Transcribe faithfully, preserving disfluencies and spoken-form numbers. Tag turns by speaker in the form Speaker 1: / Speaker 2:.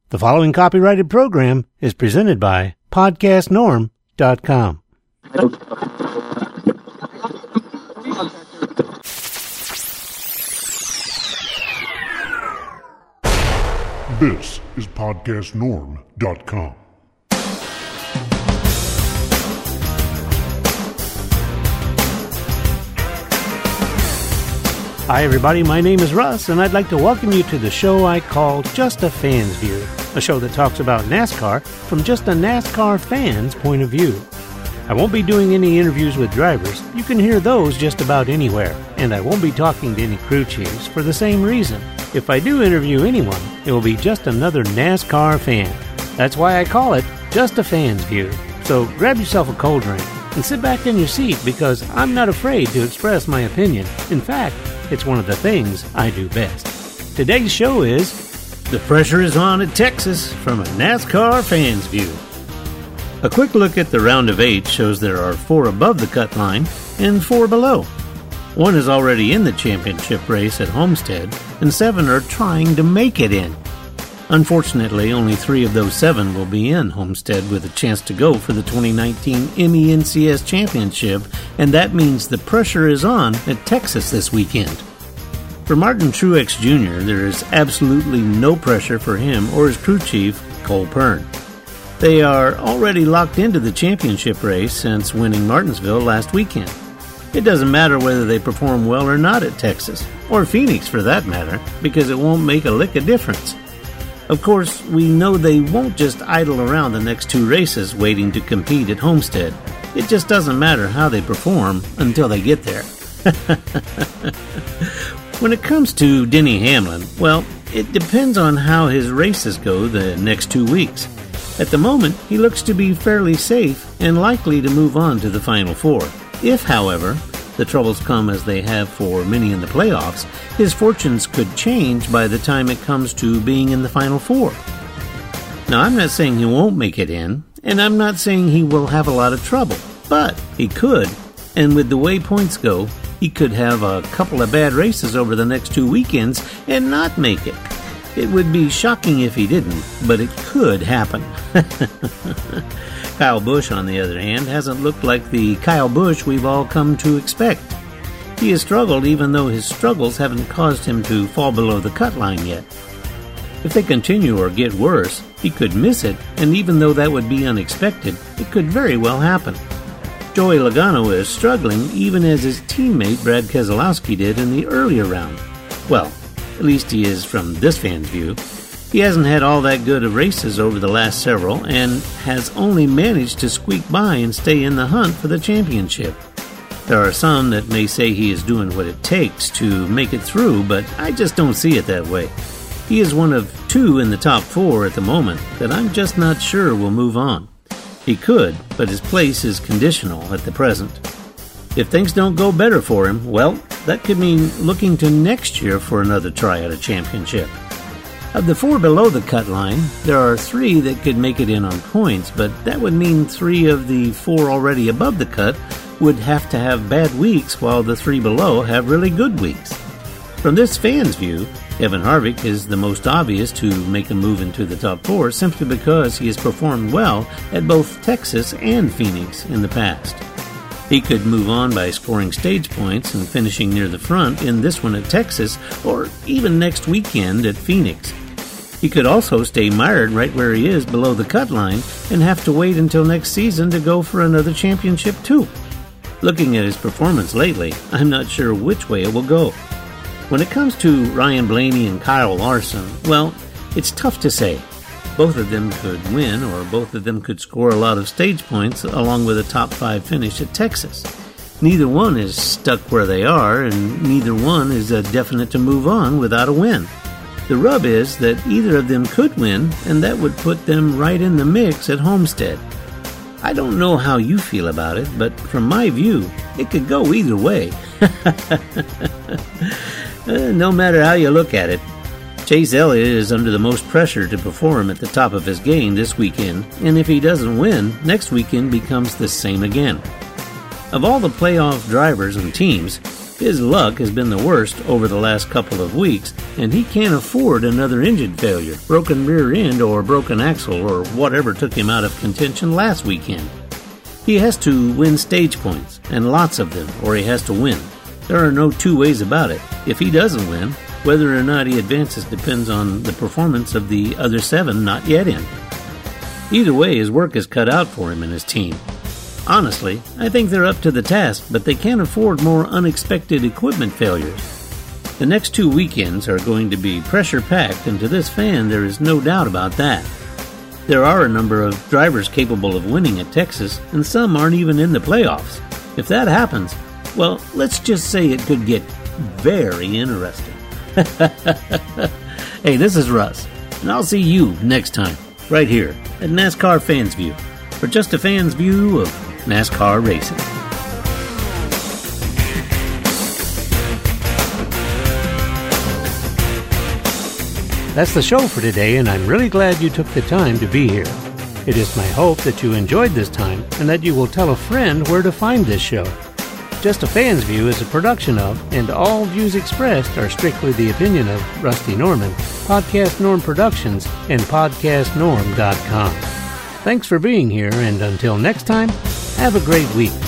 Speaker 1: The following copyrighted program is presented by podcast norm dot com.
Speaker 2: This is podcast norm dot com.
Speaker 1: Hi everybody, my name is Russ, and I'd like to welcome you to the show I call Just a Fan's View, a show that talks about NASCAR from just a NASCAR fan's point of view. I won't be doing any interviews with drivers. You can hear those just about anywhere, and I won't be talking to any crew chiefs for the same reason. If I do interview anyone, it will be just another NASCAR fan. That's why I call it Just a Fan's View. So grab yourself a cold drink and sit back in your seat, because I'm not afraid to express my opinion. In fact, it's one of the things I do best. Today's show is The Pressure is On at Texas from a NASCAR fan's view. A quick look at the round of eight shows there are four above the cut line and four below. One is already in the championship race at Homestead, and seven are trying to make it in. Unfortunately, only three of those seven will be in Homestead with a chance to go for the twenty nineteen M E N C S Championship, and that means the pressure is on at Texas this weekend. For Martin Truex Junior, there is absolutely no pressure for him or his crew chief, Cole Pearn. They are already locked into the championship race since winning Martinsville last weekend. It doesn't matter whether they perform well or not at Texas, or Phoenix for that matter, because it won't make a lick of difference. Of course, we know they won't just idle around the next two races waiting to compete at Homestead. It just doesn't matter how they perform until they get there. When it comes to Denny Hamlin, well, it depends on how his races go the next two weeks. At the moment, he looks to be fairly safe and likely to move on to the Final Four. If, however, the troubles come as they have for many in the playoffs, his fortunes could change by the time it comes to being in the Final Four. Now, I'm not saying he won't make it in, and I'm not saying he will have a lot of trouble, but he could, and with the way points go, he could have a couple of bad races over the next two weekends and not make it. It would be shocking if he didn't, but it could happen. Kyle Busch, on the other hand, hasn't looked like the Kyle Busch we've all come to expect. He has struggled even though his struggles haven't caused him to fall below the cut line yet. If they continue or get worse, he could miss it, and even though that would be unexpected, it could very well happen. Joey Logano is struggling even as his teammate Brad Keselowski did in the earlier round. Well, at least he is from this fan's view. He hasn't had all that good of races over the last several and has only managed to squeak by and stay in the hunt for the championship. There are some that may say he is doing what it takes to make it through, but I just don't see it that way. He is one of two in the top four at the moment that I'm just not sure will move on. He could, but his place is conditional at the present. If things don't go better for him, well, that could mean looking to next year for another try at a championship. Of the four below the cut line, there are three that could make it in on points, but that would mean three of the four already above the cut would have to have bad weeks, while the three below have really good weeks. From this fan's view, Kevin Harvick is the most obvious to make a move into the top four simply because he has performed well at both Texas and Phoenix in the past. He could move on by scoring stage points and finishing near the front in this one at Texas, or even next weekend at Phoenix. He could also stay mired right where he is below the cut line and have to wait until next season to go for another championship too. Looking at his performance lately, I'm not sure which way it will go. When it comes to Ryan Blaney and Kyle Larson, well, it's tough to say. Both of them could win, or both of them could score a lot of stage points along with a top five finish at Texas. Neither one is stuck where they are, and neither one is a definite to move on without a win. The rub is that either of them could win, and that would put them right in the mix at Homestead. I don't know how you feel about it, but from my view, it could go either way. uh, no matter how you look at it, Chase Elliott is under the most pressure to perform at the top of his game this weekend, and if he doesn't win, next weekend becomes the same again. Of all the playoff drivers and teams, His luck has been the worst over the last couple of weeks, and he can't afford another engine failure, broken rear end, or broken axle, or whatever took him out of contention last weekend. He has to win stage points, and lots of them, or he has to win. There are no two ways about it. If he doesn't win, whether or not he advances depends on the performance of the other seven not yet in. Either way, his work is cut out for him and his team. Honestly, I think they're up to the task, but they can't afford more unexpected equipment failures. The next two weekends are going to be pressure-packed, and to this fan, there is no doubt about that. There are a number of drivers capable of winning at Texas, and some aren't even in the playoffs. If that happens, well, let's just say it could get very interesting. Hey, this is Russ, and I'll see you next time, right here at NASCAR Fans View, for just a fan's view of NASCAR racing. That's the show for today, and I'm really glad you took the time to be here. It is my hope that you enjoyed this time and that you will tell a friend where to find this show. Just a Fan's View is a production of, and all views expressed are strictly the opinion of Rusty Norman, Podcast Norm Productions, and podcast norm dot com. Thanks for being here, and until next time, have a great week.